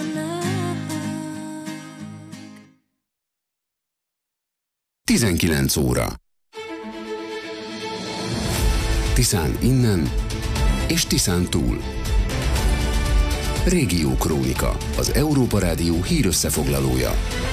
love. 19 óra. Tiszán innen és Tiszán túl. Régiókrónika, az Európa Rádió hírösszefoglalója.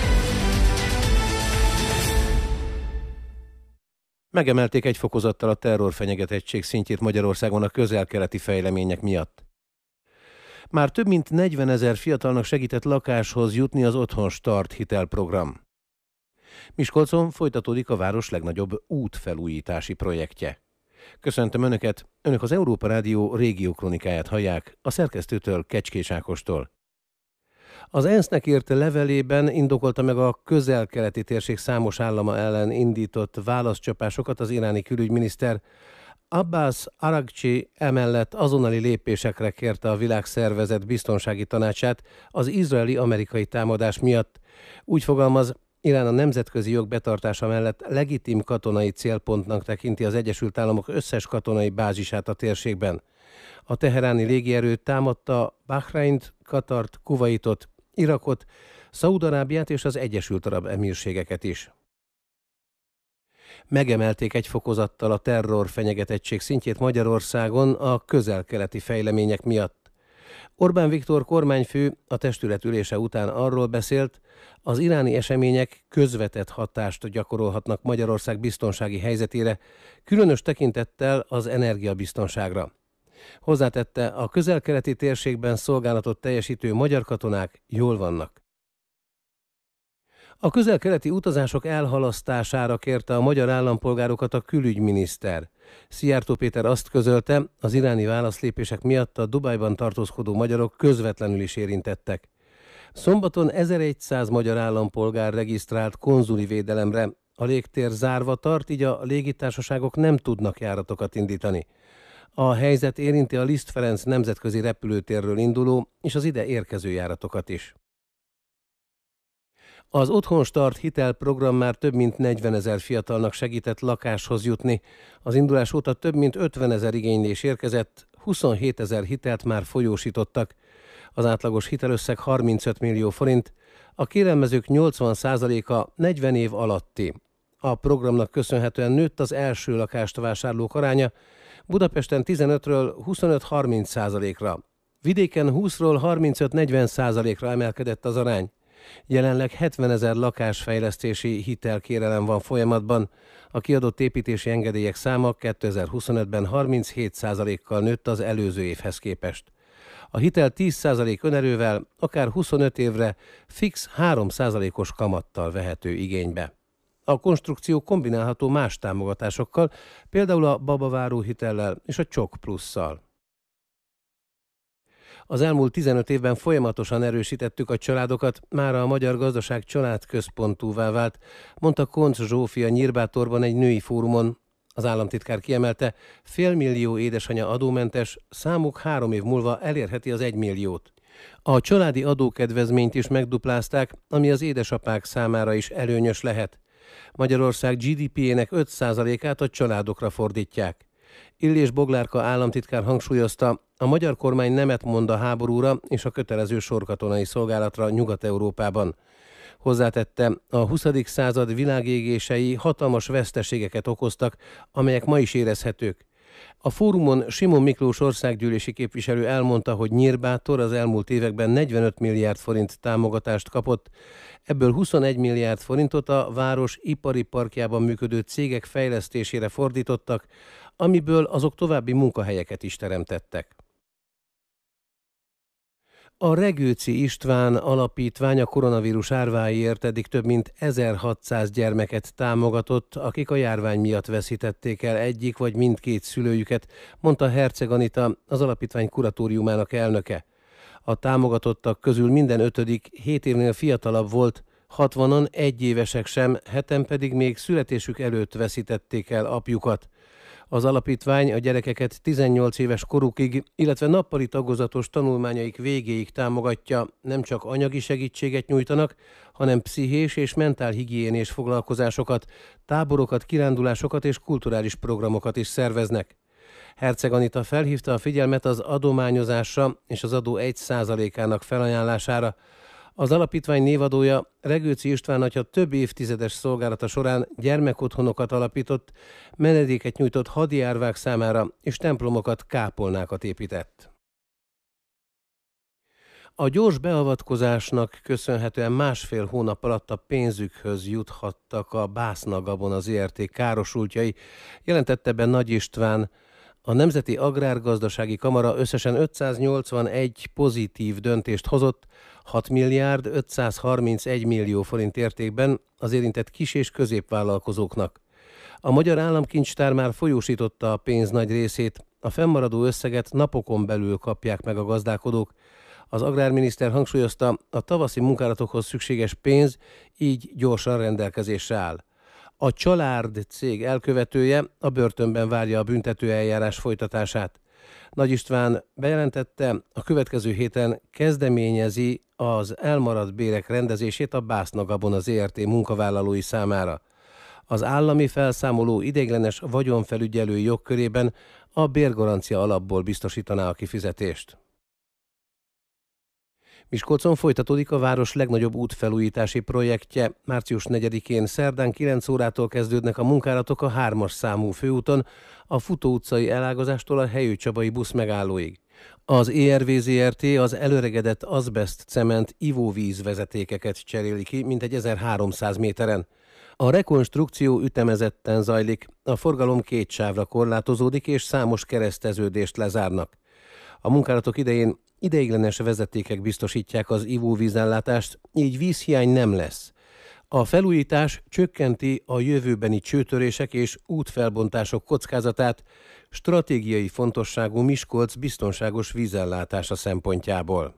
Megemelték egy fokozattal a terrorfenyegetettség szintjét Magyarországon a közel-keleti fejlemények miatt. Már több mint 40 000 fiatalnak segített lakáshoz jutni az Otthon Start hitelprogram. Miskolcon folytatódik a város legnagyobb útfelújítási projektje. Köszöntöm Önöket, Önök az Európa Rádió régiókronikáját hallják, a szerkesztőtől, Kecskés Ákostól. Az ENSZ-nek írt levelében indokolta meg a közel-keleti térség számos állama ellen indított válaszcsapásokat az iráni külügyminiszter. Abbas Araghchi emellett azonnali lépésekre kérte a Világszervezet biztonsági tanácsát az izraeli-amerikai támadás miatt. Úgy fogalmaz, Irán a nemzetközi jog betartása mellett legitim katonai célpontnak tekinti az Egyesült Államok összes katonai bázisát a térségben. A teheráni légierő támadta Bahreint, Katart, Kuvaitot, Irakot, Szaúd-Arábiát és az Egyesült Arab Emírségeket is. Megemelték egy fokozattal a terror fenyegetettség szintjét Magyarországon a közel-keleti fejlemények miatt. Orbán Viktor kormányfő a testület ülése után arról beszélt, az iráni események közvetett hatást gyakorolhatnak Magyarország biztonsági helyzetére, különös tekintettel az energiabiztonságra. Hozzátette, a közel-keleti térségben szolgálatot teljesítő magyar katonák jól vannak. A közel-keleti utazások elhalasztására kérte a magyar állampolgárokat a külügyminiszter. Szijjártó Péter azt közölte, az iráni válaszlépések miatt a Dubajban tartózkodó magyarok közvetlenül is érintettek. Szombaton 1100 magyar állampolgár regisztrált konzuli védelemre. A légtér zárva tart, így a légitársaságok nem tudnak járatokat indítani. A helyzet érinti a Liszt Ferenc nemzetközi repülőtérről induló és az ide érkező járatokat is. Az Otthon Start hitelprogram már több mint 40 000 fiatalnak segített lakáshoz jutni. Az indulás óta több mint 50 000 igénylés érkezett, 27 000 hitelt már folyósítottak. Az átlagos hitelösszeg 35 millió forint, a kérelmezők 80%-a 40 év alatti. A programnak köszönhetően nőtt az első lakást vásárlók aránya, Budapesten 15-ről 25-30%-ra, vidéken 20-ról 35-40%-ra emelkedett az arány. Jelenleg 70 000 lakásfejlesztési hitelkérelem van folyamatban. A kiadott építési engedélyek száma 2025-ben 37%-kal nőtt az előző évhez képest. A hitel 10% önerővel, akár 25 évre fix 3%-os kamattal vehető igénybe. A konstrukció kombinálható más támogatásokkal, például a babaváró hitellel és a Csok Plusszal. Az elmúlt 15 évben folyamatosan erősítettük a családokat, mára a magyar gazdaság családközpontúvá vált, mondta Koncz Zsófia Nyírbátorban egy női fórumon. Az államtitkár kiemelte, 500 000 édesanya adómentes, számuk 3 év múlva elérheti az 1 milliót. A családi adókedvezményt is megduplázták, ami az édesapák számára is előnyös lehet. Magyarország GDP-jének 5%-át a családokra fordítják. Illés Boglárka államtitkár hangsúlyozta, a magyar kormány nemet mond a háborúra és a kötelező sorkatonai szolgálatra Nyugat-Európában. Hozzátette, a 20. század világégései hatalmas veszteségeket okoztak, amelyek ma is érezhetők. A fórumon Simon Miklós országgyűlési képviselő elmondta, hogy Nyírbátor az elmúlt években 45 milliárd forint támogatást kapott, ebből 21 milliárd forintot a város ipari parkjában működő cégek fejlesztésére fordítottak, amiből azok további munkahelyeket is teremtettek. A Regőci István alapítvány a koronavírus árváiért eddig több mint 1600 gyermeket támogatott, akik a járvány miatt veszítették el egyik vagy mindkét szülőjüket, mondta Herceg Anita, az alapítvány kuratóriumának elnöke. A támogatottak közül minden 5. 7 évnél fiatalabb volt, 60-an 1 évesek sem, 7-en pedig még születésük előtt veszítették el apjukat. Az alapítvány a gyerekeket 18 éves korukig, illetve nappali tagozatos tanulmányaik végéig támogatja, nem csak anyagi segítséget nyújtanak, hanem pszichés és mentálhigiénés foglalkozásokat, táborokat, kirándulásokat és kulturális programokat is szerveznek. Herceg Anita felhívta a figyelmet az adományozásra és az adó 1%-ának felajánlására. Az alapítvány névadója, Regőci István atya több évtizedes szolgálata során gyermekotthonokat alapított, menedéket nyújtott hadjárvák számára és templomokat, kápolnákat épített. A gyors beavatkozásnak köszönhetően másfél hónap alatt a pénzükhöz juthattak a Bászna Gabona Zrt. Károsultjai, jelentette be Nagy István. A Nemzeti Agrárgazdasági Kamara összesen 581 pozitív döntést hozott, 6 milliárd 531 millió forint értékben az érintett kis- és középvállalkozóknak. A Magyar Államkincstár már folyósította a pénz nagy részét, a fennmaradó összeget napokon belül kapják meg a gazdálkodók. Az agrárminiszter hangsúlyozta, a tavaszi munkálatokhoz szükséges pénz így gyorsan rendelkezésre áll. A Csalárd cég elkövetője a börtönben várja a büntetőeljárás folytatását. Nagy István bejelentette, a következő héten kezdeményezi az elmaradt bérek rendezését a Bászna Gabona Zrt. Munkavállalói számára. Az állami felszámoló ideiglenes vagyonfelügyelői jogkörében a bérgarancia alapból biztosítaná a kifizetést. Miskolcon folytatódik a város legnagyobb útfelújítási projektje. Március 4-én szerdán 9 órától kezdődnek a munkálatok a 3-as számú főúton, a Futó utcai elágazástól a Helyő Csabai buszmegállóig. Az ERV Zrt. Az előregedett azbest cement ivóvíz vezetékeket cseréli ki mintegy 1300 méteren. A rekonstrukció ütemezetten zajlik, a forgalom 2 sávra korlátozódik és számos kereszteződést lezárnak. A munkálatok idején ideiglenes vezetékek biztosítják az ivóvízellátást, így vízhiány nem lesz. A felújítás csökkenti a jövőbeni csőtörések és útfelbontások kockázatát, stratégiai fontosságú Miskolc biztonságos vízellátása szempontjából.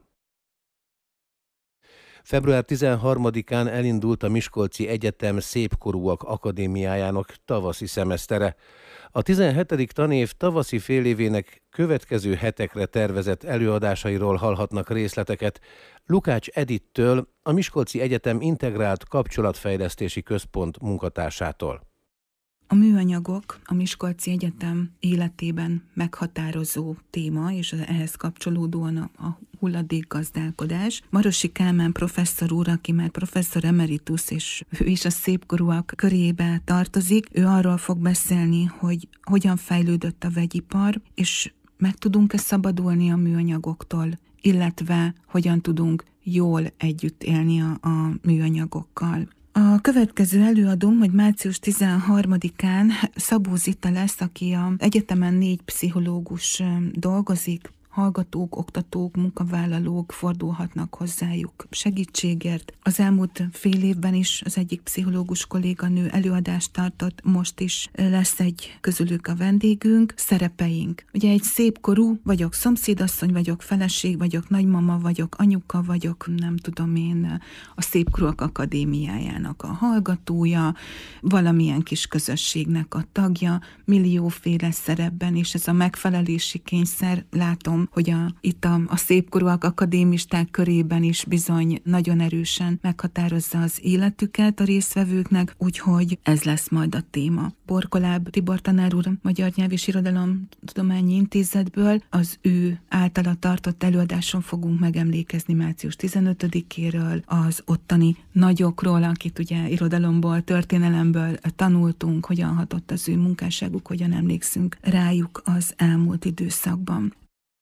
Február 13-án elindult a Miskolci Egyetem Szépkorúak Akadémiájának tavaszi szemesztere. A 17. tanév tavaszi félévének következő hetekre tervezett előadásairól hallhatnak részleteket Lukács Edittől, a Miskolci Egyetem Integrált Kapcsolatfejlesztési Központ munkatársától. A műanyagok a Miskolci Egyetem életében meghatározó téma, és ehhez kapcsolódóan a hulladékgazdálkodás. Marosi Kálmán professzor úr, aki már professzor emeritus, és ő is a szépkorúak körébe tartozik, ő arról fog beszélni, hogy hogyan fejlődött a vegyipar, és meg tudunk-e szabadulni a műanyagoktól, illetve hogyan tudunk jól együtt élni a műanyagokkal. A következő előadóm, hogy március 13-án Szabó Zita lesz, aki az egyetemen 4 pszichológus dolgozik, hallgatók, oktatók, munkavállalók fordulhatnak hozzájuk segítségért. Az elmúlt fél évben is az egyik pszichológus kolléganő előadást tartott, most is lesz egy közülük a vendégünk, szerepeink. Ugye egy szépkorú, vagyok szomszédasszony, vagyok feleség, vagyok nagymama, vagyok anyuka, vagyok nem tudom én, a Szépkorúak Akadémiájának a hallgatója, valamilyen kis közösségnek a tagja, millióféle szerepben, és ez a megfelelési kényszer, látom, hogy itt a szépkorúak akadémisták körében is bizony nagyon erősen meghatározza az életüket a résztvevőknek, úgyhogy ez lesz majd a téma. Borkoláb Tibor tanár úr, Magyar Nyelv és Irodalomtudományi Intézetből az ő általa tartott előadáson fogunk megemlékezni március 15-éről, az ottani nagyokról, akit ugye irodalomból, történelemből tanultunk, hogyan hatott az ő munkásságuk, hogyan emlékszünk rájuk az elmúlt időszakban.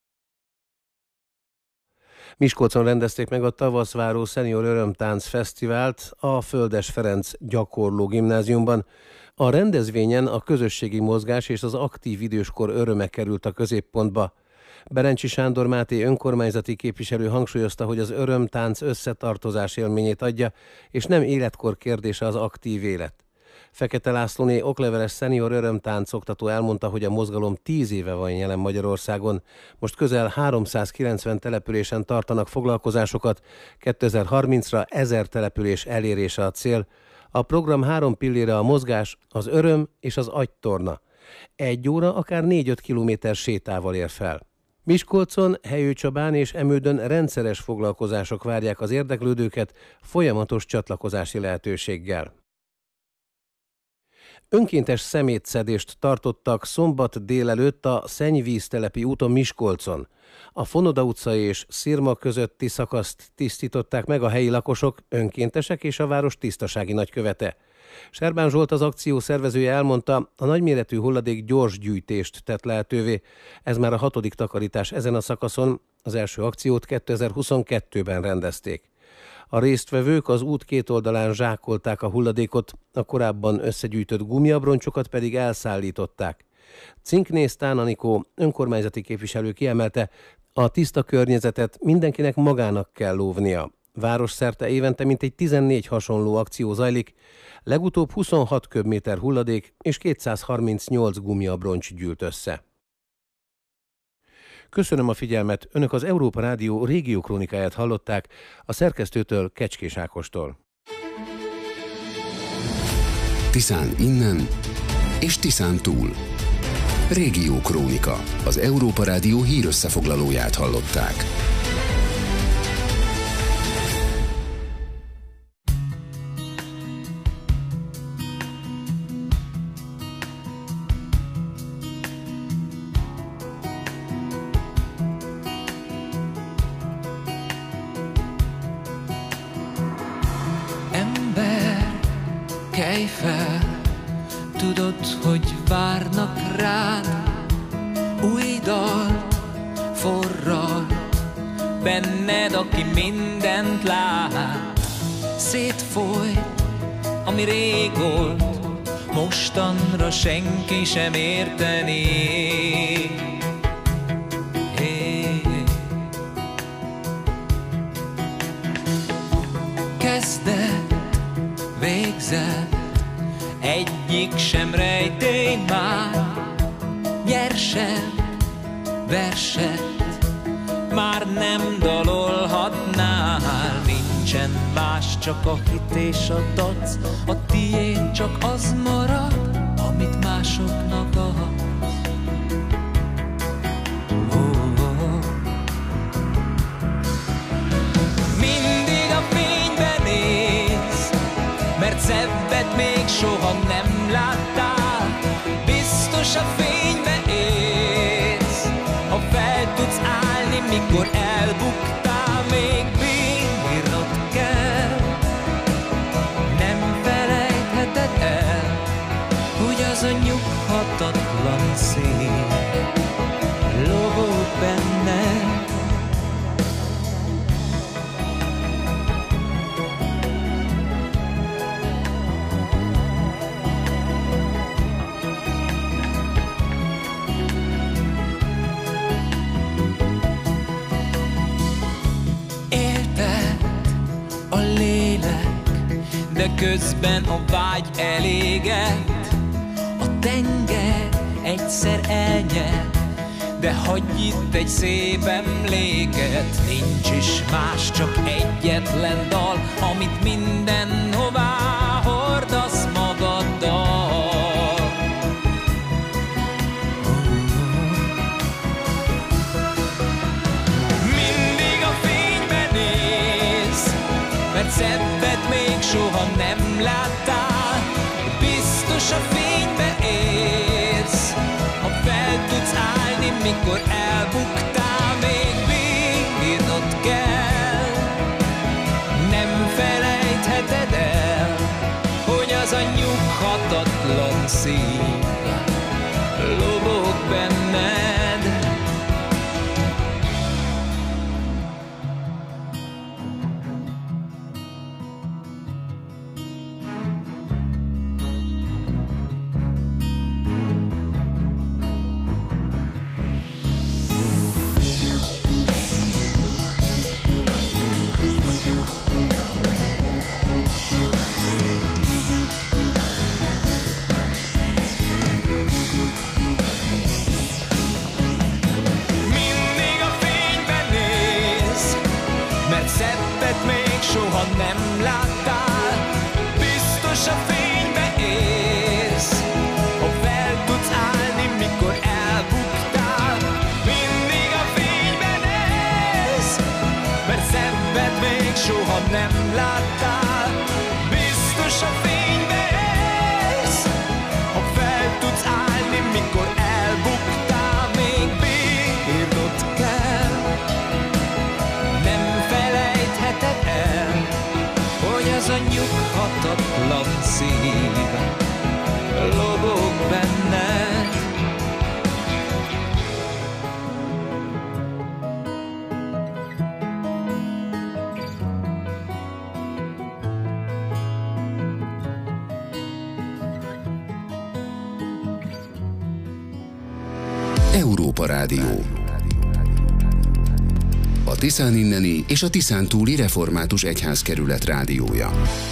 Miskolcon rendezték meg a Tavaszváró Szenior Örömtánc Fesztivált a Földes Ferenc Gyakorló Gimnáziumban. A rendezvényen a közösségi mozgás és az aktív időskor öröme került a középpontba. Berencsi Sándor Máté önkormányzati képviselő hangsúlyozta, hogy az örömtánc összetartozás élményét adja, és nem életkor kérdése az aktív élet. Fekete Lászlóné okleveles szenior örömtánc oktató elmondta, hogy a mozgalom 10 éve van jelen Magyarországon. Most közel 390 településen tartanak foglalkozásokat, 2030-ra 1000 település elérése a cél. A program 3 pillére a mozgás, az öröm és az agytorna. 1 óra akár 4-5 kilométer sétával ér fel. Miskolcon, Helyőcsabán és Emődön rendszeres foglalkozások várják az érdeklődőket folyamatos csatlakozási lehetőséggel. Önkéntes szemétszedést tartottak szombat délelőtt a Szennyvíztelepi úton Miskolcon. A Fonoda utca és Szirma közötti szakaszt tisztították meg a helyi lakosok, önkéntesek és a város tisztasági nagykövete. Serbán Zsolt, az akció szervezője elmondta, a nagyméretű hulladék gyors gyűjtést tett lehetővé. Ez már a 6. takarítás ezen a szakaszon, az első akciót 2022-ben rendezték. A résztvevők az út két oldalán zsákolták a hulladékot, a korábban összegyűjtött gumiabroncsokat pedig elszállították. Cinknész Tán Anikó önkormányzati képviselő kiemelte, a tiszta környezetet mindenkinek magának kell óvnia. Városszerte évente mintegy 14 hasonló akció zajlik, legutóbb 26 köbméter hulladék és 238 gumiabroncs gyűlt össze. Köszönöm a figyelmet, Önök az Európa Rádió régiókrónikáját hallották, a szerkesztőtől, Kecskés Ákostól. Tiszán innen és Tiszán túl. Régiókrónika, az Európa Rádió hírösszefoglalóját hallották. Kelj fel, tudod, hogy várnak rád, új dalt forralt benned, aki mindent lát. Szétfolyt, ami rég volt, mostanra senki sem értené. Kezdet, végzet, egyik sem rejtély már. Nyersen verset már nem dalolhatnál. Nincsen más, csak a hit és a dac, a tiéd csak az marad, amit másoknak adsz. Mindig a fénybe néz, mert szebbet még soha nem láttál. Biztos a fénybe élsz, ha fel tudsz állni, mikor elbuktál. Még bírnod kell, nem felejtheted el, hogy az a nyughatatlan szél lobog benned. De közben a vágy elégett, a tenger egyszer elnyer, de hagyj itt egy szép emléket. Nincs is más, csak egyetlen dal, amit mindenhová hordasz magaddal. Mindig a fénybe néz, mert szebbet még soha nem láttál. Biztos a fénybe érsz, ha fel tudsz állni, mikor elbuktál. Még bírnod kell, nem felejtheted el, hogy az a nyughatatlan szív lobog benned. Soha nem láttál, biztos a fénybe érsz, ha fel tudsz állni, mikor elbuktál. Mindig a fénybe néz, mert szebbet még soha nem láttál. Biztos a fénybe érsz, ártatlan szív lobog benned. Európa Rádió. A Tiszán inneni és a Tiszán túli református egyházkerület rádiója.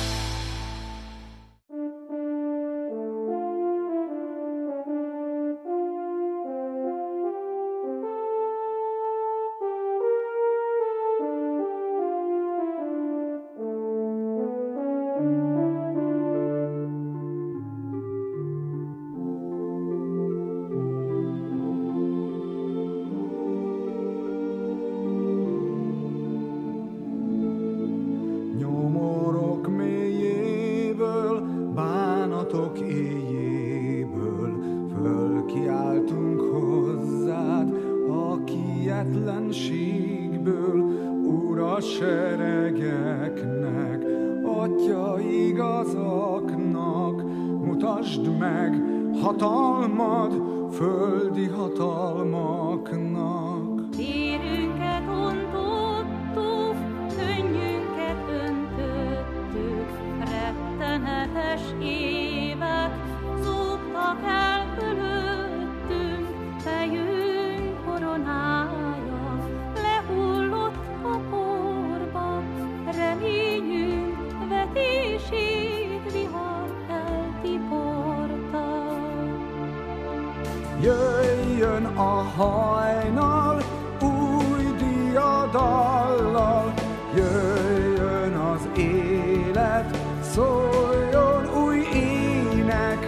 Jöjjön a hajnal új diadallal, jöjjön az élet, szóljon új ének,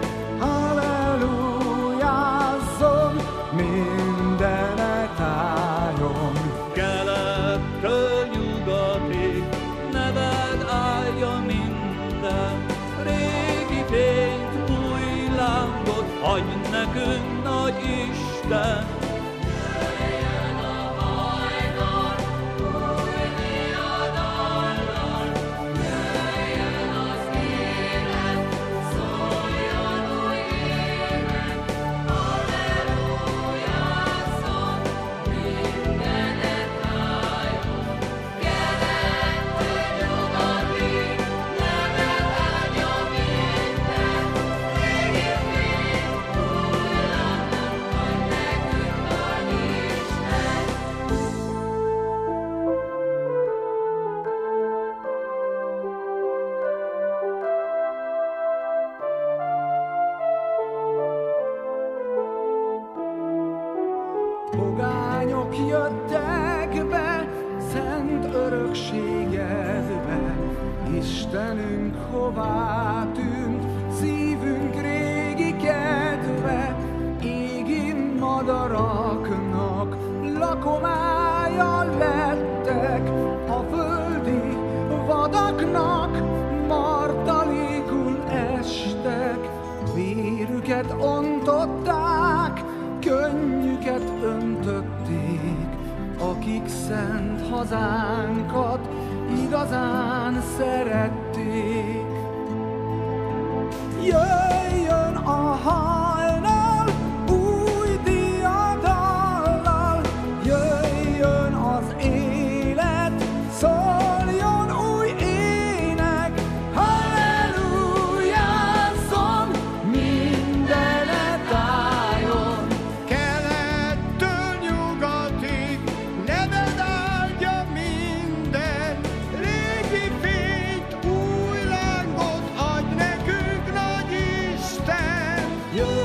hallelujázzon mindenek álljon. Kelettől nyugatig neved állja minden, régi fényt, új lámpot adj nekünk, nagy Isten. Jöjjön a hajnal, új diadallal, jöjjön az élet, szóljon új ének, hallelujázzon mindenek álljon. Kelettől nyugatig neved állja minden, régi fényt, új lámpot adj nekünk, nagy Isten. Pogányok jöttek be, szent örökségedbe, Istenünk hová tűnt, szívünk régi kedve, égi madaraknak lakomája lettek, a földi vadaknak martalékul estek, vérüket ontották, könnyüket öntötték, akik szent hazánkat igazán szerették. Jöjjön a hajnal új diadallal, jöjjön az élet, szóljon új ének, hallelujázzon mindenek álljon. Kelettől nyugatig neved áldja minden, régi fényt, új lángot adj nekünk, nagy Isten. Jöjjön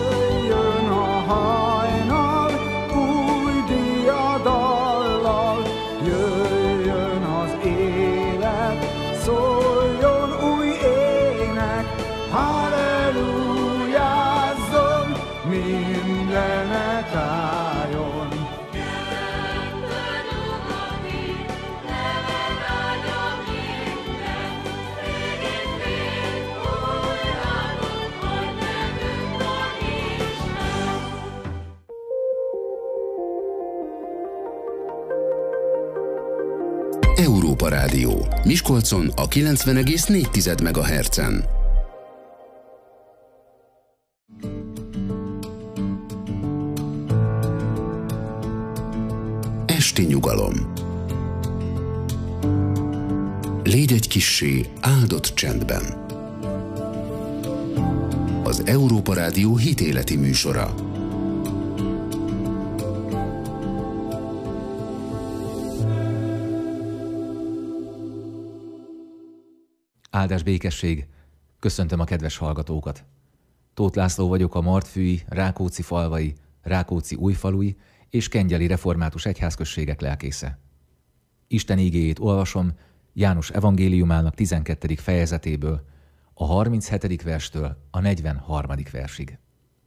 Európa Rádió. Miskolcon a 90,4 MHz-en. Esti nyugalom. Légy egy kissé áldott csendben. Az Európa Rádió hitéleti műsora. Áldás békesség! Köszöntöm a kedves hallgatókat! Tóth László vagyok, a Martfűi, Rákóczi-falvai, Rákóczi-újfalui és Kengyeli református egyházközségek lelkésze. Isten igéjét olvasom János evangéliumának 12. fejezetéből, a 37. verstől a 43. versig.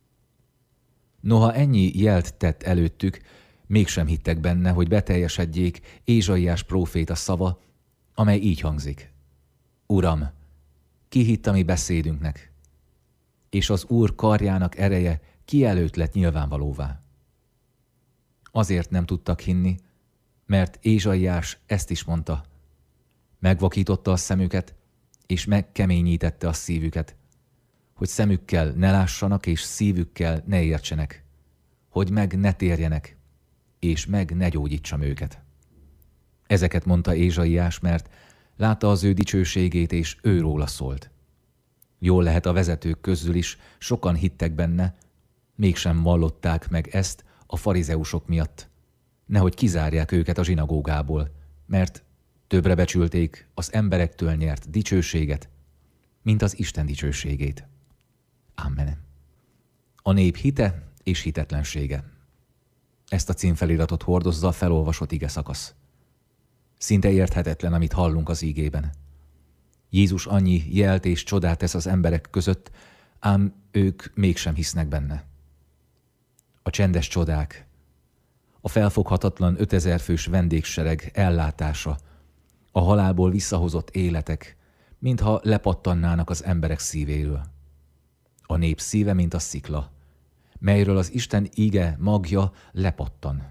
Noha ennyi jelt tett előttük, mégsem hittek benne, hogy beteljesedjék Ézsaiás próféta szava, amely így hangzik. Uram, ki hitt a mi beszédünknek? És az Úr karjának ereje ki előtt lett nyilvánvalóvá. Azért nem tudtak hinni, mert Ézsaiás ezt is mondta. Megvakította a szemüket, és megkeményítette a szívüket, hogy szemükkel ne lássanak, és szívükkel ne értsenek, hogy meg ne térjenek, és meg ne gyógyítsam őket. Ezeket mondta Ézsaiás, mert látta az ő dicsőségét, és őróla szólt. Jól lehet, a vezetők közül is sokan hittek benne, mégsem vallották meg ezt a farizeusok miatt, nehogy kizárják őket a zsinagógából, mert többre becsülték az emberektől nyert dicsőséget, mint az Isten dicsőségét. Amen. A nép hite és hitetlensége. Ezt a címfeliratot hordozza a felolvasott ige szakasz. Szinte érthetetlen, amit hallunk az ígében. Jézus annyi jelt és csodát tesz az emberek között, ám ők mégsem hisznek benne. A csendes csodák, a felfoghatatlan 5000 fős vendégsereg ellátása, a halálból visszahozott életek, mintha lepattannának az emberek szívéről. A nép szíve, mint a szikla, melyről az Isten íge magja lepattan.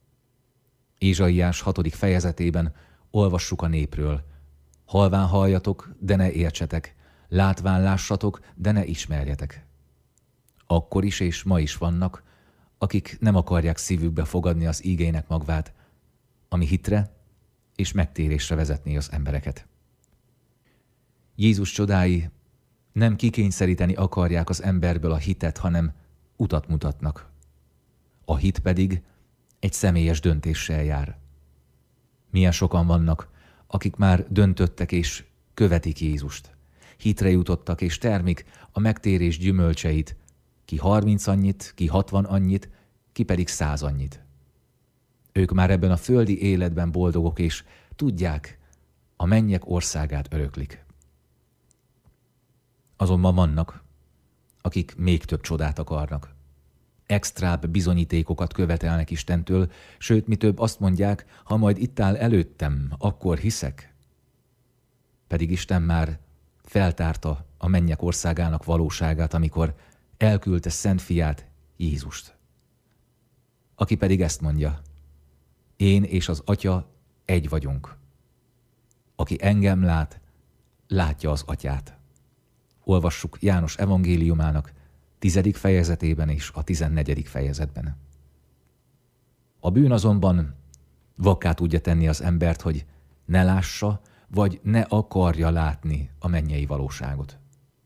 Ézsaiás 6. fejezetében olvassuk a népről. Halván halljatok, de ne értsetek, látván lássatok, de ne ismerjetek. Akkor is és ma is vannak, akik nem akarják szívükbe fogadni az ígének magvát, ami hitre és megtérésre vezetné az embereket. Jézus csodái nem kikényszeríteni akarják az emberből a hitet, hanem utat mutatnak. A hit pedig egy személyes döntéssel jár. Milyen sokan vannak, akik már döntöttek és követik Jézust. Hitre jutottak és termik a megtérés gyümölcseit, ki 30 annyit, ki 60 annyit, ki pedig 100 annyit. Ők már ebben a földi életben boldogok, és tudják, a mennyek országát öröklik. Azonban vannak, akik még több csodát akarnak. Extrább bizonyítékokat követelnek Istentől, sőt, mi több azt mondják, ha majd itt áll előttem, akkor hiszek. Pedig Isten már feltárta a mennyek országának valóságát, amikor elküldte szent fiát, Jézust. Aki pedig ezt mondja, én és az Atya egy vagyunk. Aki engem lát, látja az Atyát. Olvassuk János evangéliumának 10. fejezetében és a 14. fejezetben. A bűn azonban vakká tudja tenni az embert, hogy ne lássa, vagy ne akarja látni a mennyei valóságot.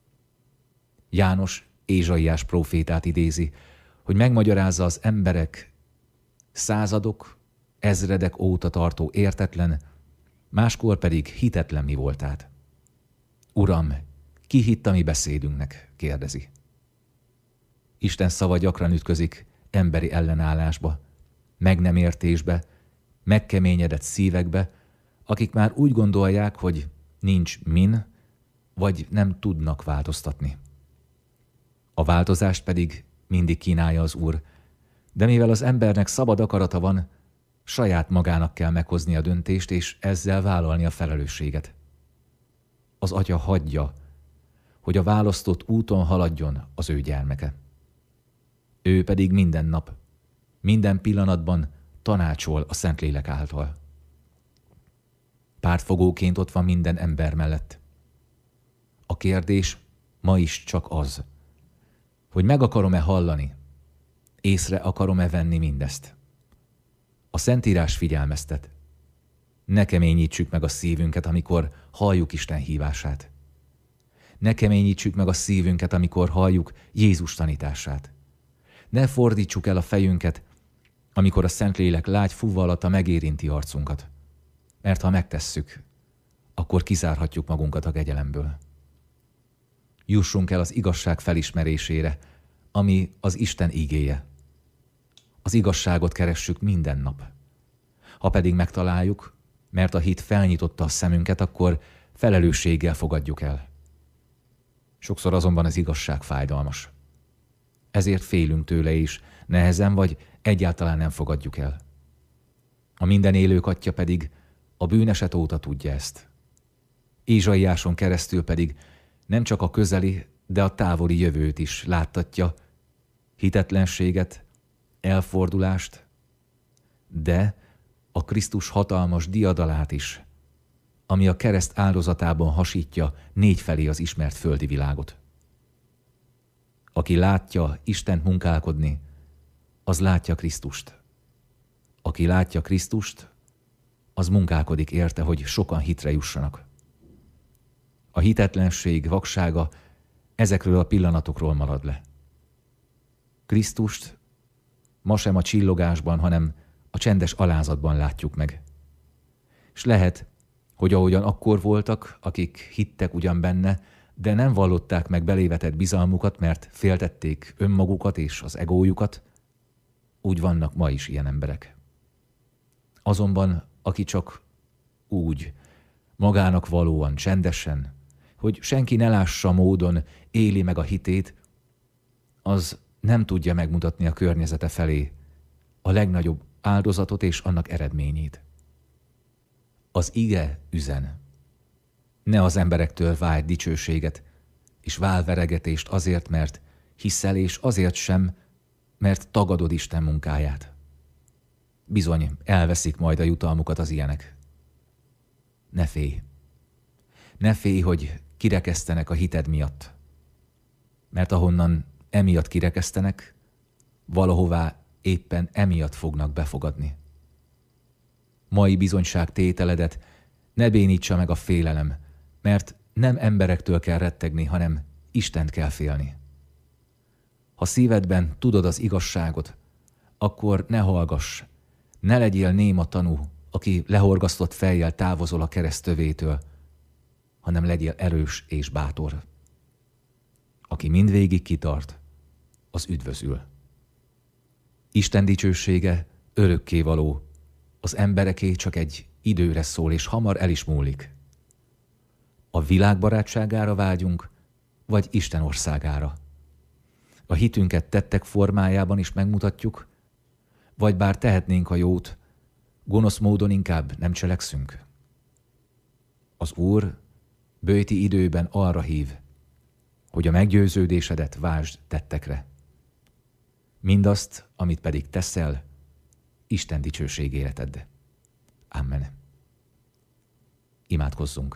János Ézsaiás prófétát idézi, hogy megmagyarázza az emberek századok, ezredek óta tartó értetlen, máskor pedig hitetlen mi voltát. Uram, ki hitt a mi beszédünknek? Kérdezi. Isten szava gyakran ütközik emberi ellenállásba, meg nem értésbe, megkeményedett szívekbe, akik már úgy gondolják, hogy nincs min, vagy nem tudnak változtatni. A változást pedig mindig kínálja az Úr, de mivel az embernek szabad akarata van, saját magának kell meghozni a döntést, és ezzel vállalni a felelősséget. Az Atya hagyja, hogy a választott úton haladjon az ő gyermeke. Ő pedig minden nap, minden pillanatban tanácsol a Szentlélek által. pártfogóként ott van minden ember mellett. A kérdés ma is csak az, hogy meg akarom-e hallani, észre akarom-e venni mindezt. A Szentírás figyelmeztet. Ne keményítsük meg a szívünket, amikor halljuk Isten hívását. Ne keményítsük meg a szívünket, amikor halljuk Jézus tanítását. Ne fordítsuk el a fejünket, amikor a Szentlélek lágy fúvallata megérinti arcunkat. Mert ha megtesszük, akkor kizárhatjuk magunkat a kegyelemből. Jussunk el az igazság felismerésére, ami az Isten igéje. Az igazságot keressük minden nap. Ha pedig megtaláljuk, mert a hit felnyitotta a szemünket, akkor felelősséggel fogadjuk el. Sokszor azonban az igazság fájdalmas. Ezért félünk tőle is, nehezen vagy egyáltalán nem fogadjuk el. A minden élők Atya pedig a bűneset óta tudja ezt. Ézsaiáson keresztül pedig nem csak a közeli, de a távoli jövőt is láttatja, hitetlenséget, elfordulást, de a Krisztus hatalmas diadalát is, ami a kereszt áldozatában hasítja négyfelé az ismert földi világot. Aki látja Istent munkálkodni, az látja Krisztust. Aki látja Krisztust, az munkálkodik érte, hogy sokan hitre jussanak. A hitetlenség vaksága ezekről a pillanatokról marad le. Krisztust ma sem a csillogásban, hanem a csendes alázatban látjuk meg. És lehet, hogy ahogyan akkor voltak, akik hittek ugyan benne, de nem vallották meg belévetett bizalmukat, mert féltették önmagukat és az egójukat, úgy vannak ma is ilyen emberek. Azonban, aki csak úgy, magának valóan, csendesen, hogy senki ne lássa módon éli meg a hitét, az nem tudja megmutatni a környezete felé a legnagyobb áldozatot és annak eredményét. Az ige üzen. Ne az emberektől várj dicsőséget és válveregetést azért, mert hiszel, és azért sem, mert tagadod Isten munkáját. Bizony, elveszik majd a jutalmukat az ilyenek. Ne félj. Ne félj, hogy kirekesztenek a hited miatt. Mert ahonnan emiatt kirekesztenek, valahová éppen emiatt fognak befogadni. Mai bizonyságtételedet ne bénítsa meg a félelem, mert nem emberektől kell rettegni, hanem Istent kell félni. Ha szívedben tudod az igazságot, akkor ne hallgass, ne legyél néma tanú, aki lehorgasztott fejjel távozol a kereszt tövétől, hanem legyél erős és bátor. Aki mindvégig kitart, az üdvözül. Isten dicsősége örökkévaló, az embereké csak egy időre szól, és hamar el is múlik. A világ barátságára vágyunk, vagy Isten országára. A hitünket tettek formájában is megmutatjuk, vagy bár tehetnénk a jót, gonosz módon inkább nem cselekszünk. Az Úr böjti időben arra hív, hogy a meggyőződésedet vásd tettekre. Mindazt, amit pedig teszel, Isten dicsőségére tedd. Amen. Imádkozzunk.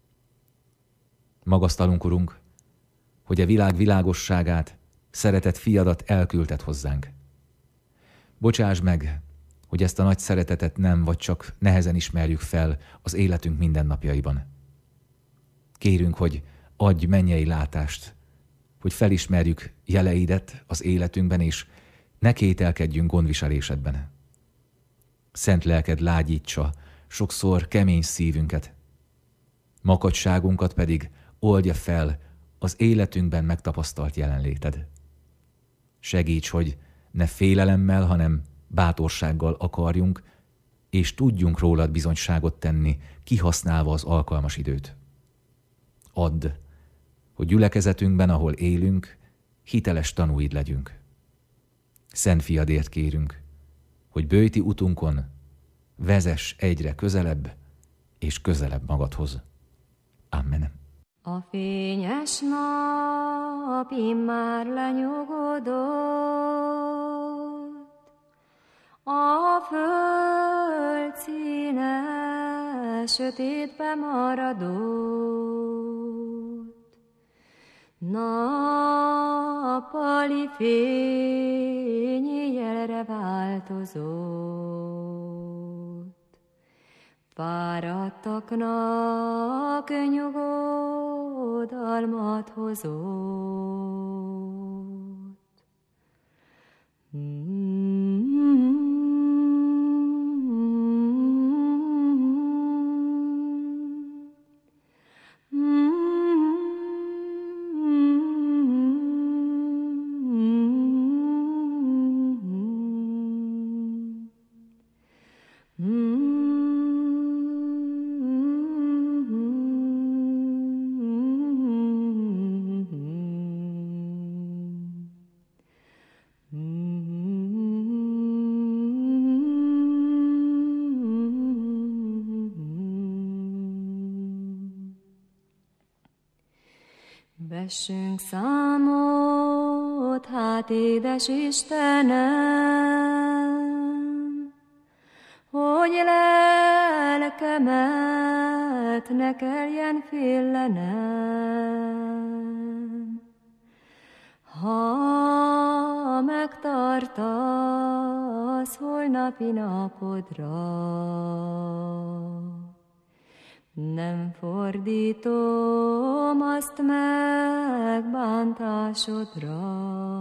Magasztalunk, Urunk, hogy a világ világosságát, szeretett fiadat elküldted hozzánk. Bocsáss meg, hogy ezt a nagy szeretetet nem vagy csak nehezen ismerjük fel az életünk mindennapjaiban. Kérünk, hogy adj mennyei látást, hogy felismerjük jeleidet az életünkben, és ne kételkedjünk gondviselésedben. Szent lelked lágyítsa sokszor kemény szívünket, makacságunkat pedig oldja fel az életünkben megtapasztalt jelenléted. Segíts, hogy ne félelemmel, hanem bátorsággal akarjunk, és tudjunk rólad bizonyságot tenni, kihasználva az alkalmas időt. Add, hogy gyülekezetünkben, ahol élünk, hiteles tanúid legyünk. Szent fiadért kérünk, hogy böjti utunkon vezess egyre közelebb és közelebb magadhoz. Amen. A fényes nap immár lenyugodott, a föld színe sötétbe maradott. Nappali fény éjjelre változott. Fáradtaknak nyugodalmat hozott. Vessünk számot, hát édes Istenem, hogy lelkemet ne kelljen félenem. Ha megtartasz holnapi napodra, nem fordítom azt meg bántásodra.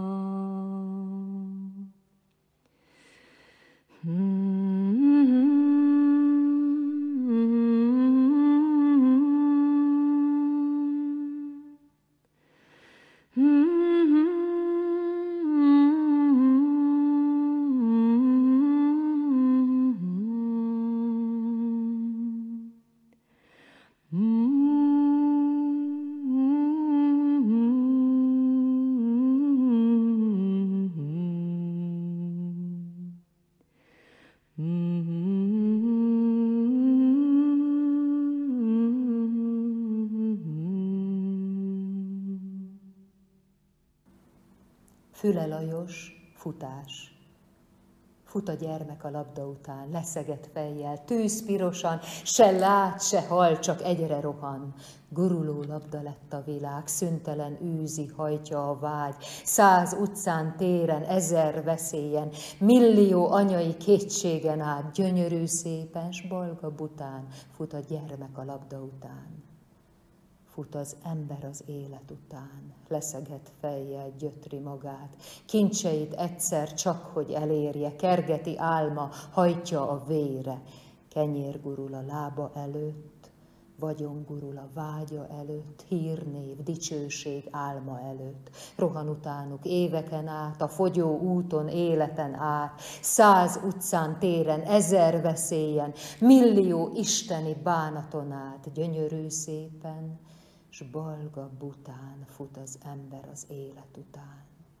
Füle Lajos, futás. Fut a gyermek a labda után, leszegett fejjel, tűzpirosan, se lát, se hall, csak egyre rohan. Guruló labda lett a világ, szüntelen űzi, hajtja a vágy. 100 utcán, téren, 1000 veszélyen, millió anyai kétségen át, gyönyörű szépen, s balga bután, fut a gyermek a labda után. Fut az ember az élet után, leszegett fejjel, gyötri magát, kincseit egyszer csak, hogy elérje, kergeti álma, hajtja a vére, kenyér gurul a lába előtt, vagyon gurul a vágya előtt, hírnév, dicsőség álma előtt, rohan utánuk éveken át, a fogyó úton, életen át, 100 utcán, téren, 1000 veszélyen, millió isteni bánaton át, gyönyörű szépen, s balga bután fut az ember az élet után.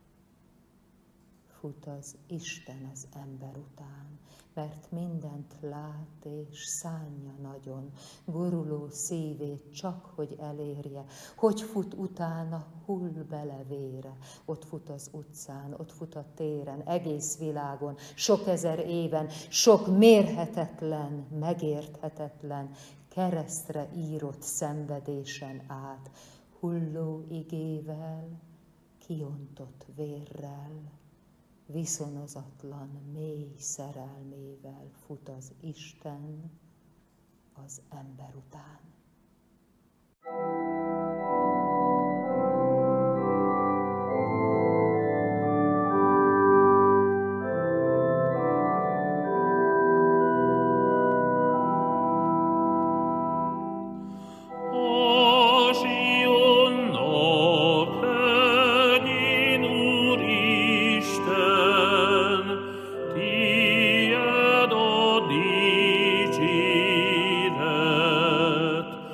Fut az Isten az ember után, mert mindent lát és szánja nagyon, guruló szívét csak, hogy elérje. Hogy fut utána, hull bele vére, ott fut az utcán, ott fut a téren, egész világon, sok ezer éven, sok mérhetetlen, megérthetetlen, keresztre írott szenvedésen át, hulló igével, kiontott vérrel, viszonozatlan mély szerelmével fut az Isten az ember után. Tiéd a dicséret,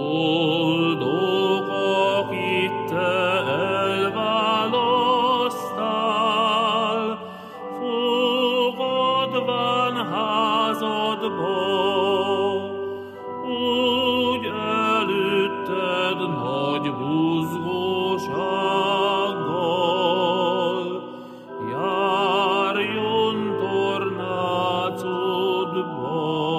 Boldog, akit te elválasztál, fogadván házadba, úgy előtted nagy buzgósággal járjon tornácodba.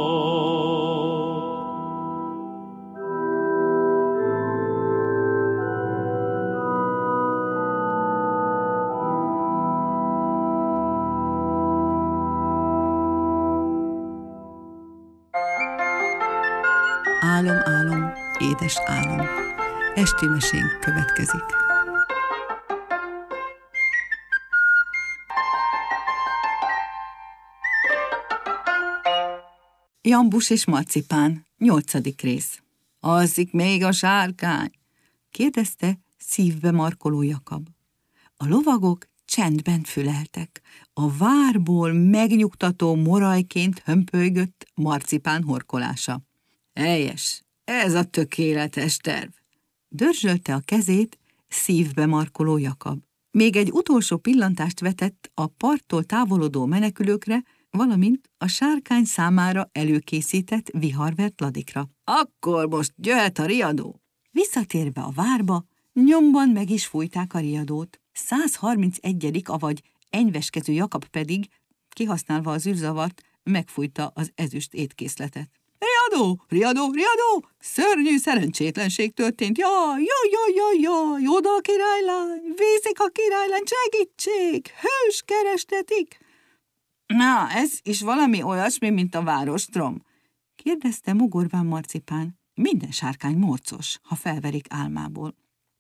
Álom, álom, édes álom. Esti mesénk következik. Jambus és marcipán, 8. rész. Alszik még a sárkány? Kérdezte szívbe markoló Jakab. A lovagok csendben füleltek. A várból megnyugtató morajként hömpölygött marcipán horkolása. Helyes, ez a tökéletes terv. Dörzsölte a kezét szívbe markoló Jakab. Még egy utolsó pillantást vetett a parttól távolodó menekülőkre, valamint a sárkány számára előkészített viharvert ladikra. Akkor most jöhet a riadó! Visszatérve a várba, nyomban meg is fújták a riadót. 131. avagy enyveskező Jakab pedig, kihasználva az űrzavart, megfújta az ezüst étkészletet. Riadó! Riadó! Riadó! Szörnyű szerencsétlenség történt! Jaj! Oda a királylány! Vészik a királylány! Segítség! Hős kerestetik! Na, ez is valami olyasmi, mint a várostrom? Kérdezte mogorván marcipán. Minden sárkány morcos, ha felverik álmából.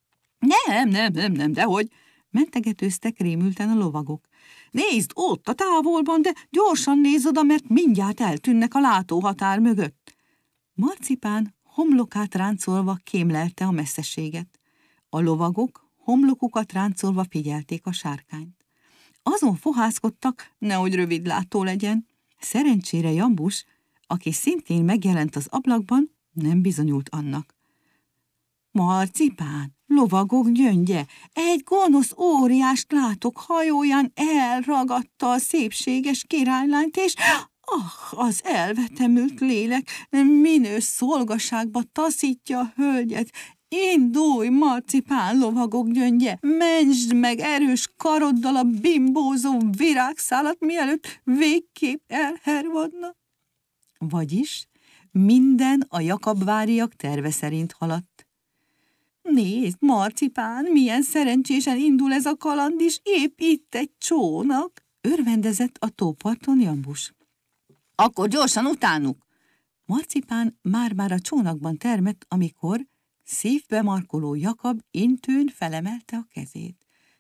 Nem, dehogy! Mentegetőztek rémülten a lovagok. Nézd ott a távolban, de gyorsan nézz oda, mert mindjárt eltűnnek a látóhatár mögött. Marcipán homlokát ráncolva kémlelte a messzeséget. A lovagok homlokukat ráncolva figyelték a sárkányt. Azon fohászkodtak, nehogy rövidlátó legyen. Szerencsére Jambus, aki szintén megjelent az ablakban, nem bizonyult annak. Marcipán, lovagok gyöngye, egy gonosz óriást látok hajóján, elragadta a szépséges királylányt, és az elvetemült lélek minő szolgaságba taszítja a hölgyet. Indulj, marcipán, lovagok gyöngye, mentsd meg erős karoddal a bimbózó virágszálat, mielőtt végképp elhervadna. Vagyis minden a jakabváriak terve szerint haladt. Nézd, marcipán, milyen szerencsésen indul ez a kaland is, épp itt egy csónak, örvendezett a tóparton Jambus. Akkor gyorsan utánuk! Marcipán már a csónakban termett, amikor szívbe markoló Jakab intőn felemelte a kezét.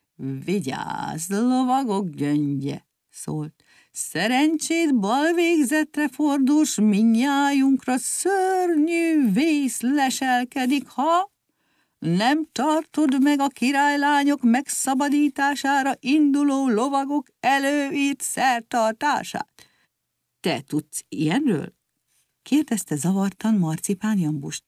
Vigyázz, lovagok gyöngye, szólt. Szerencsét bal végzetre fordulsz, mindnyájunkra szörnyű vész leselkedik, ha nem tartod meg a királylányok megszabadítására induló lovagok előírt szertartását. Te tudsz ilyenről? Kérdezte zavartan marcipán Jambust.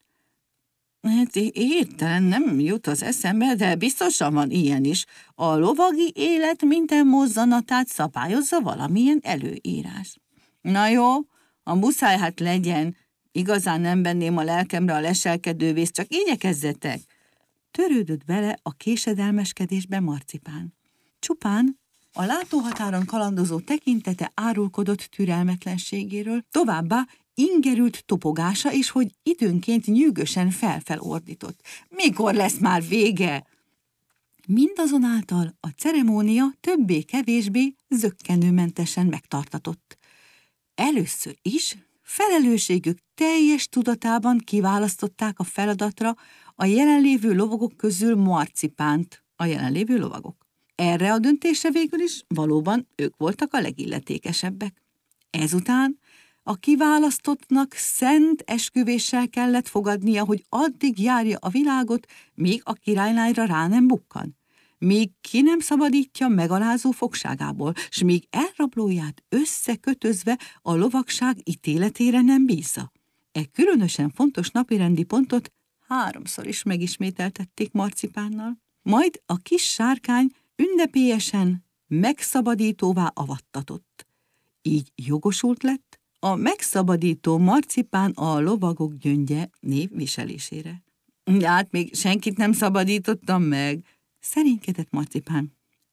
Hát hirtelen nem jut az eszembe, de biztosan van ilyen is. A lovagi élet minden mozzanatát szabályozza valamilyen előírás. Na jó, a muszáj hát legyen. Igazán nem venném a lelkemre a leselkedő vész, csak igyekezzetek. Törődött bele a késedelmeskedésbe marcipán. Csupán a látóhatáron kalandozó tekintete árulkodott türelmetlenségéről, továbbá ingerült topogása is, hogy időnként nyűgösen felfel ordított. Mikor lesz már vége? Mindazonáltal a ceremónia többé-kevésbé zökkenőmentesen megtartatott. Először is felelősségük teljes tudatában kiválasztották a feladatra a jelenlévő lovagok közül marcipánt, a jelenlévő lovagok. Erre a döntésre végül is valóban ők voltak a legilletékesebbek. Ezután a kiválasztottnak szent esküvéssel kellett fogadnia, hogy addig járja a világot, míg a királylányra rá nem bukkan, míg ki nem szabadítja megalázó fogságából, s míg elrablóját összekötözve a lovagság ítéletére nem bízza. E különösen fontos napirendi pontot 3-szor is megismételtették Marcipánnal. Majd a kis sárkány ünnepélyesen megszabadítóvá avattatott. Így jogosult lett a megszabadító Marcipán a lovagok gyöngye név viselésére. Hát még senkit nem szabadítottam meg, szerénykedett Marcipán.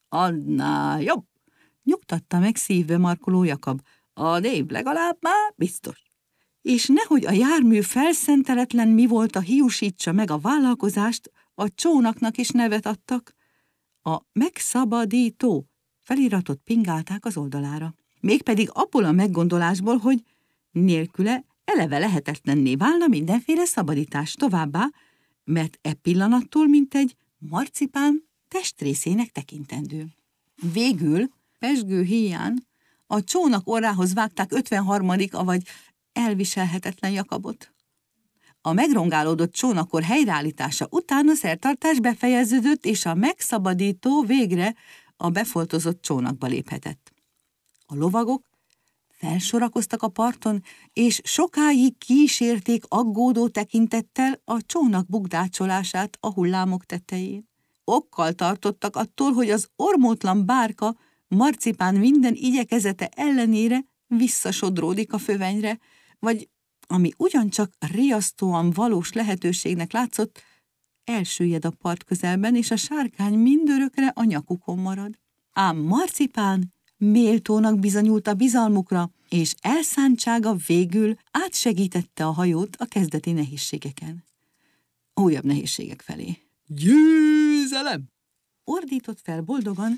Annál jobb, nyugtatta meg szívbe markoló Jakab. A név legalább már biztos. És nehogy a jármű felszenteletlen mi volt a hiúsítsa meg a vállalkozást, a csónaknak is nevet adtak. A megszabadító feliratot pingálták az oldalára. Mégpedig abból a meggondolásból, hogy nélküle eleve lehetetlenné válna mindenféle szabadítás továbbá, mert e pillanattól mintegy Marcipán testrészének tekintendő. Végül, pezsgő híján, a csónak orrához vágták 53. avagy elviselhetetlen Jakabot. A megrongálódott csónakor helyreállítása után a szertartás befejeződött, és a megszabadító végre a befoltozott csónakba léphetett. A lovagok felsorakoztak a parton, és sokáig kísérték aggódó tekintettel a csónak bukdácsolását a hullámok tetején. Okkal tartottak attól, hogy az ormótlan bárka Marcipán minden igyekezete ellenére visszasodródik a fövenyre, vagy, ami ugyancsak riasztóan valós lehetőségnek látszott, elsüllyed a part közelben, és a sárkány mindörökre a nyakukon marad. Ám Marcipán méltónak bizonyult a bizalmukra, és elszántsága végül átsegítette a hajót a kezdeti nehézségeken. Újabb nehézségek felé. Győzelem! Ordított fel boldogan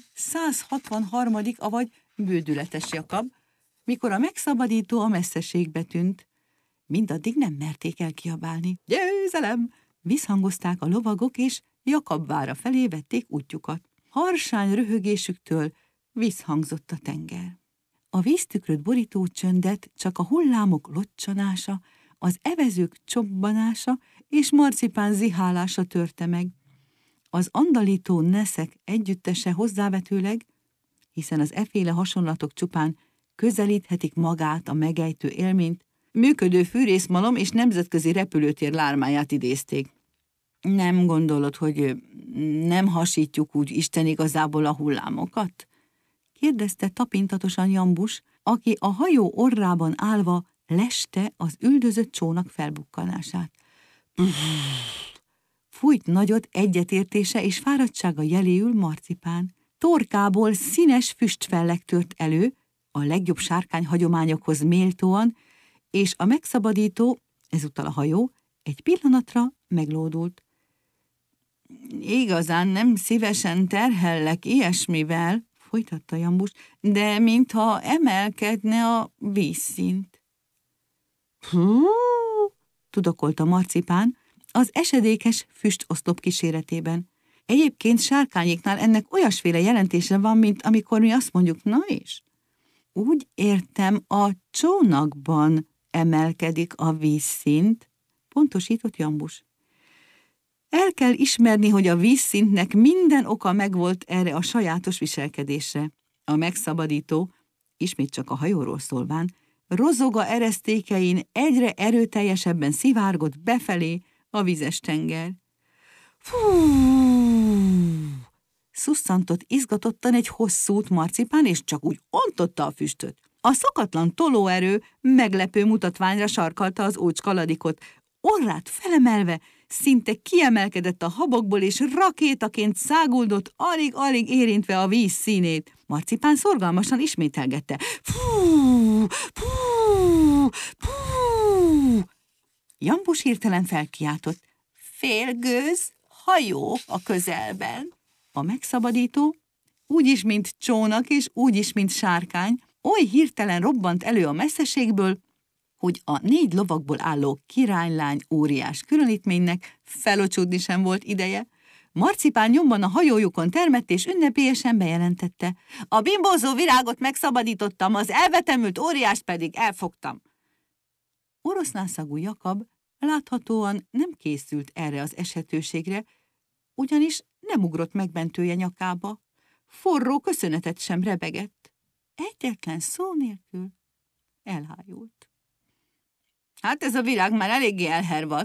163. avagy bődületes Jakab, mikor a megszabadító a messzeségbe tűnt. Mindaddig nem merték el kiabálni. Győzelem! Visszhangozták a lovagok, és Jakab vára felé vették útjukat. Harsány röhögésüktől visszhangzott a tenger. A víztükröt borító csöndet csak a hullámok locsanása, az evezők csobbanása és Marcipán zihálása törte meg. Az andalító neszek együttese hozzávetőleg, hiszen az efféle hasonlatok csupán közelíthetik magát a megejtő élményt, működő fűrészmalom és nemzetközi repülőtér lármáját idézték. Nem gondolod, hogy nem hasítjuk úgy Isten igazából a hullámokat? Kérdezte tapintatosan Jambus, aki a hajó orrában állva leste az üldözött csónak felbukkanását. Fújt nagyot egyetértése és fáradtsága jeléül Marcipán. Torkából színes füstfelleg tört elő, a legjobb sárkány hagyományokhoz méltóan, és a megszabadító, ezúttal a hajó, egy pillanatra meglódult. Igazán nem szívesen terhellek ilyesmivel, folytatta Jambus, de mintha emelkedne a vízszint. Hú, tudakolta Marcipán az esedékes füstoszlop kíséretében. Egyébként sárkányéknál ennek olyasféle jelentése van, mint amikor mi azt mondjuk, na és? Úgy értem, a csónakban emelkedik a vízszint, pontosított Jambus. El kell ismerni, hogy a vízszintnek minden oka megvolt erre a sajátos viselkedésre. A megszabadító, ismét csak a hajóról szólván, rozoga eresztékein egyre erőteljesebben szivárgott befelé a vizes tenger. Fú! Szusszantott izgatottan egy hosszút Marcipán, és csak úgy ontotta a füstöt. A szokatlan tolóerő meglepő mutatványra sarkalta az ócskaladikot. Orrát felemelve, szinte kiemelkedett a habokból, és rakétaként száguldott, alig-alig érintve a víz színét. Marcipán szorgalmasan ismételgette. Fú! Fú! Fú! Jambus hirtelen felkiáltott. Félgőz, hajó a közelben. A megszabadító, úgyis, mint csónak, és úgyis, mint sárkány, oly hirtelen robbant elő a messzeségből, hogy a 4 lovakból álló királylány óriás különítménynek felocsúdni sem volt ideje. Marcipán nyomban a hajójukon termett, és ünnepélyesen bejelentette. A bimbózó virágot megszabadítottam, az elvetemült óriást pedig elfogtam. Oroszlánszagú Jakab láthatóan nem készült erre az eshetőségre, ugyanis nem ugrott megmentője nyakába. Forró köszönetet sem rebegett. Egyetlen szó nélkül elhájult. Hát ez a virág már eléggé elhervadt,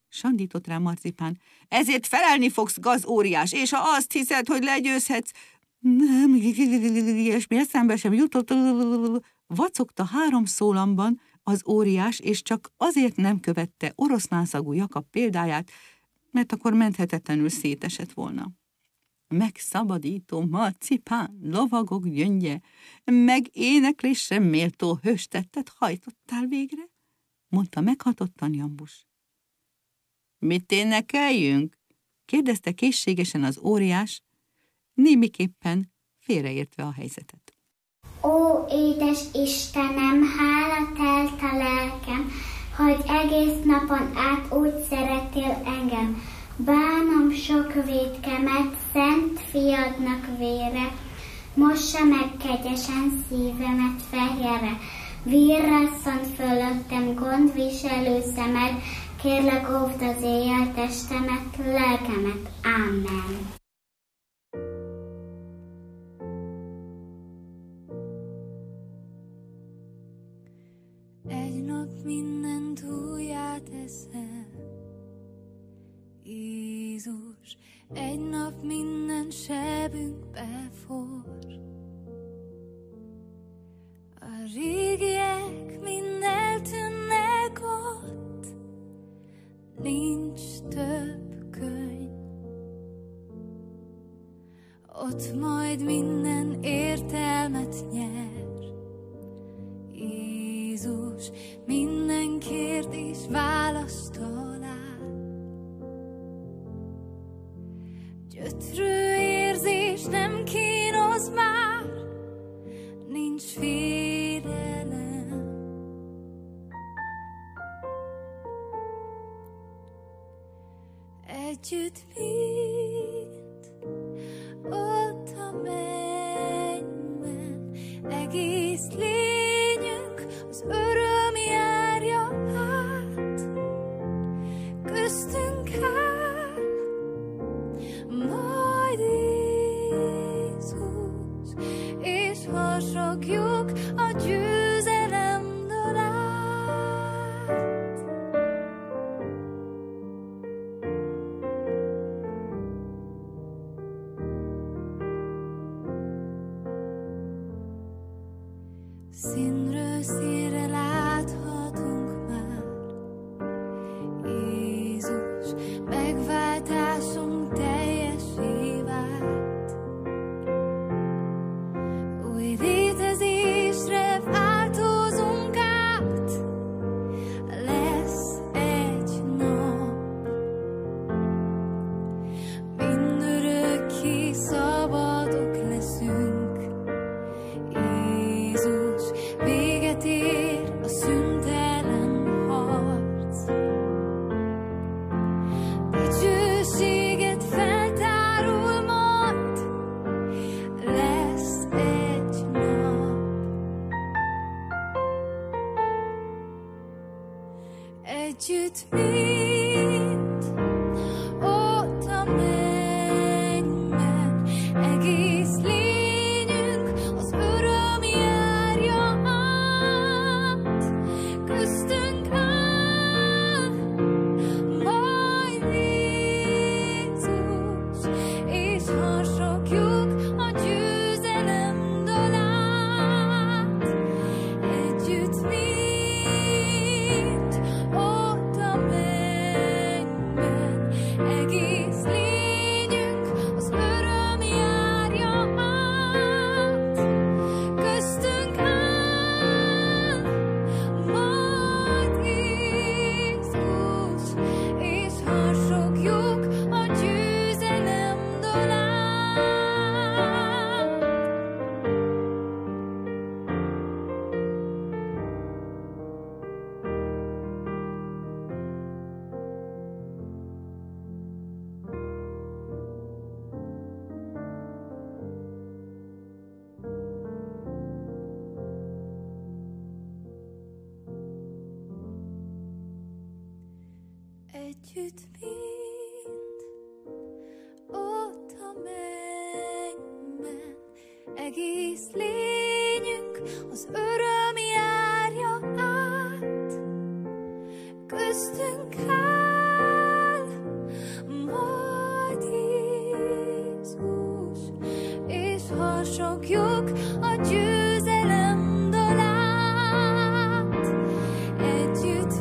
Sandított rá Marcipán. Ezért felelni fogsz, gazóriás, és ha azt hiszed, hogy legyőzhetsz... Nem, ilyesmi eszembe sem jutott... Vacogta 3 szólamban az óriás, és csak azért nem követte oroszlánszagú Jakab példáját, mert akkor menthetetlenül szétesett volna. Megszabadító Marcipán, lovagok gyöngye, meg éneklésre méltó hőstettet hajtottál végre? Mondta meghatottan Jambus. Mit énekeljünk? Kérdezte készségesen az óriás, némiképpen félreértve a helyzetet. Ó, édes Istenem, hála telt a lelkem, hogy egész napon át úgy szeretél engem. Bánom sok vétkemet, szent fiadnak vére, mossa meg kegyesen szívemet fehérre. Virrasszont fölöttem gondviselő szemed, kérlek óvd az éjjel testemet, lelkemet. Amen. Egy nap mindent újjá teszel, Jézus, egy nap minden sebünkbe forr. A régiek mind eltűnnek ott, nincs több könyv. Ott majd minden értelmet nyer. Jézus, minden kérdés választ talál. Gyötrő érzés nem kínoz már, nincs félelem. Együtt mint ott a mennyben, egész lényünk az öröm járja át. Köztünk áll majd Jézus, és harsogjuk a győzelem dalát. Színről színre láthatunk már, Jézus, megváltásunk teljessé vált. Új létezésre változunk át, lesz egy nap, mindörökké szabadok leszünk. Jézus, véget ér a szüntelen harc. Dicsőséget feltárul majd, lesz egy nap. Együtt mint ott a mennyben, egész lényünk az öröm járja át. Köztünk áll majd Jézus, és harsogjuk a győzelem dalát. Együtt mint ott a mennyben, egész lényünk az öröm járja át. Köztünk áll majd Jézus, és harsogjuk a győzelem dalát. Együtt mint ott a mennyben, egész lényünk az öröm járja át. Köztünk áll harsogjuk a győzelem dalát. Együtt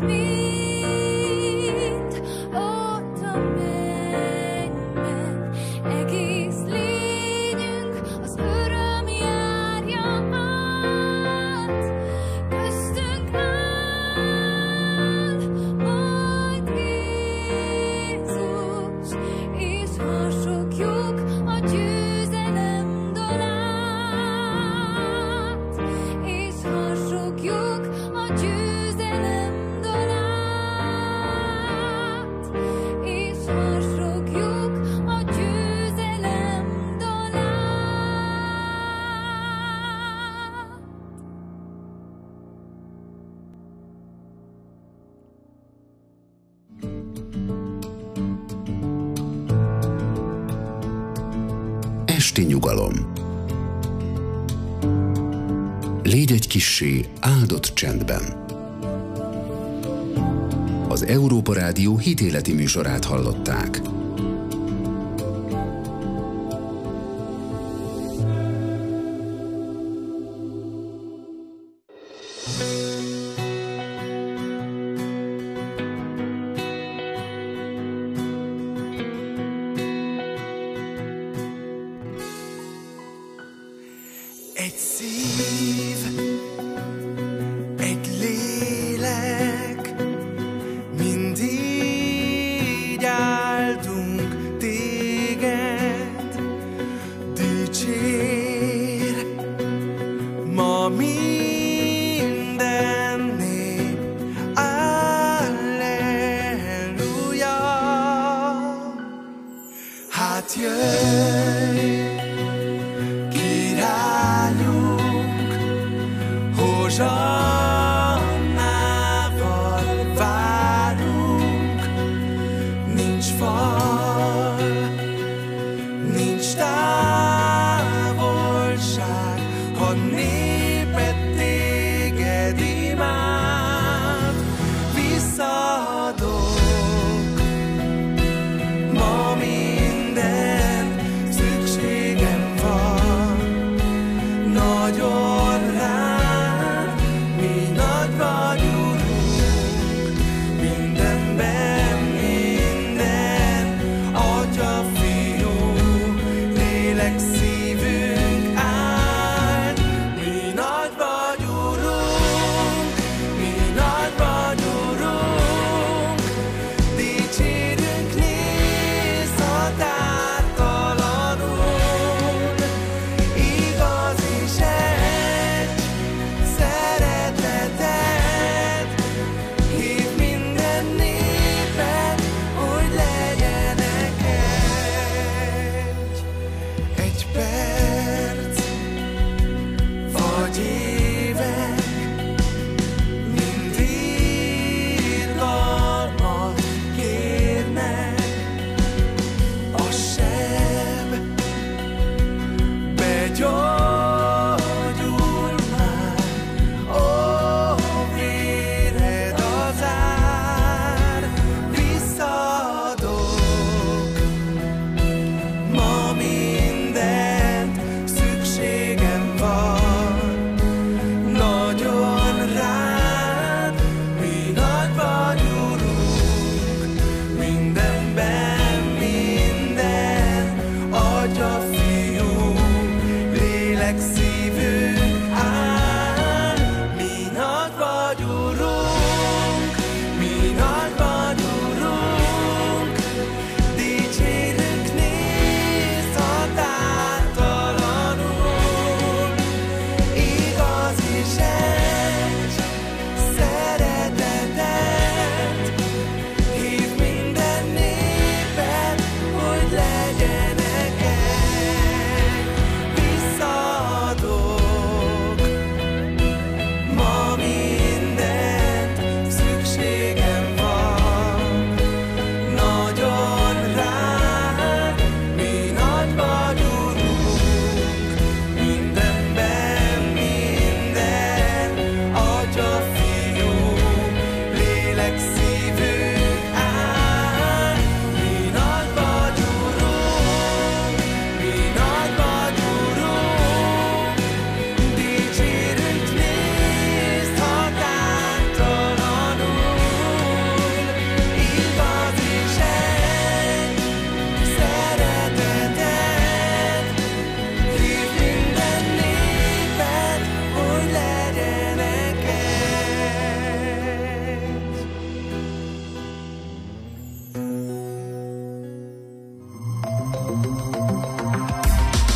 mind ott a mennyben, egész lényünk az öröm járja át. Köztünk áll majd Jézus, és harsogjuk a győzelem dalát, és harsogjuk a győzelem dalát, és harsogjuk a győzelem dalát. Esti nyugalom. Légy egy kissé áldott csendben. Az Európa Rádió hitéleti műsorát hallották. Egy szív, egy lélek, mindig áldunk téged, dicsér ma minden nép, alleluja. Hát jöjj, Hozsannával várunk, nincs fal, nincs távolság, ha néped téged imád, visszaadok ma minden szükségem van, nagyon rád, mi nagy vagy, Urunk, mindenben minden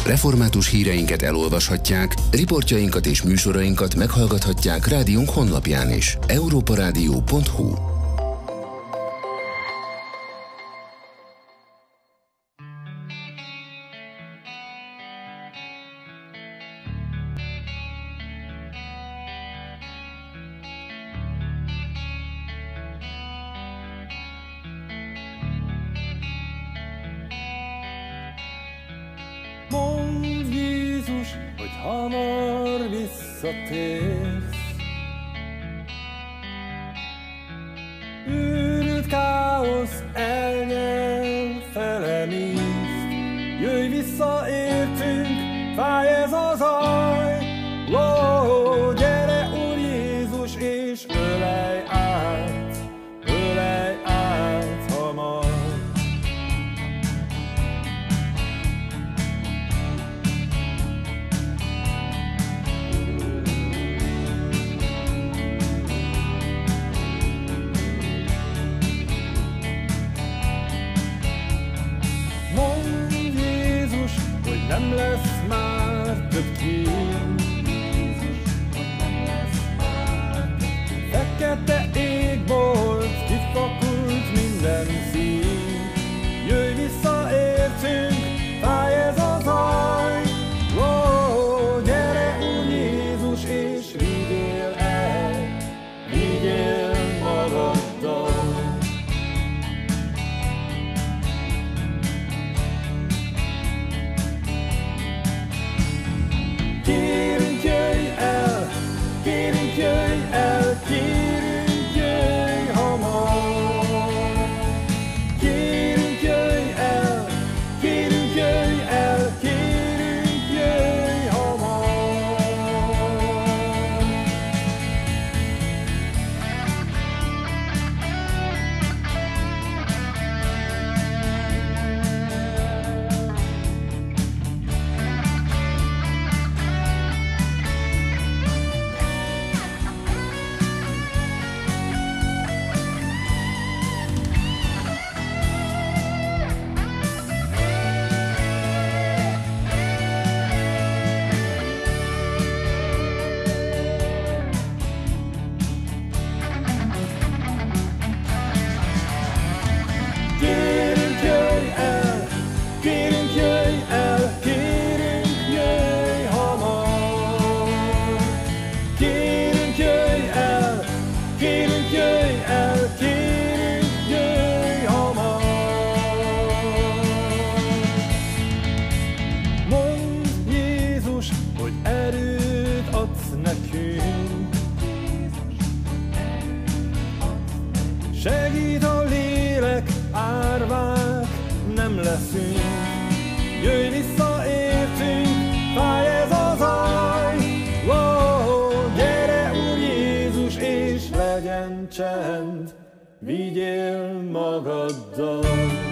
Református híreinket elolvashatják, riportjainkat és műsorainkat meghallgathatják rádiónk honlapján is. europaradio.hu. Mondd Jézus, hogy hamar visszatérsz. Őrült káosz elnyel, felemészt. Jöjj vissza értünk, fáj ez a zaj. Ó, gyere Úr Jézus, és ölelj át hamar. Mondd Jézus, hogy nem lesz már több kém. Fekete égbolt, kifakult minden szín. Jöjj vissza értünk, fáj ez a zaj. Ó, gyere Úr Jézus, és vigyél magaddal. Kérünk, jöjj el, kérünk, jöjj el, kérünk, jöjj hamar. Kérünk, jöjj el, kérünk, jöjj el, kérünk, jöjj hamar. Kérünk, jöjj el, kérünk, jöjj el, kérünk, jöjj hamar. Kérünk, jöjj el, kérünk, jöjj el, kérünk, jöjj hamar. Mondd Jézus, hogy erőt adsz nekünk. Segít a lélek, árvák nem leszünk. Jöjj vissza értünk, fáj ez a zaj. Ó, gyere Úr Jézus, és legyen csend, vigyél magaddal.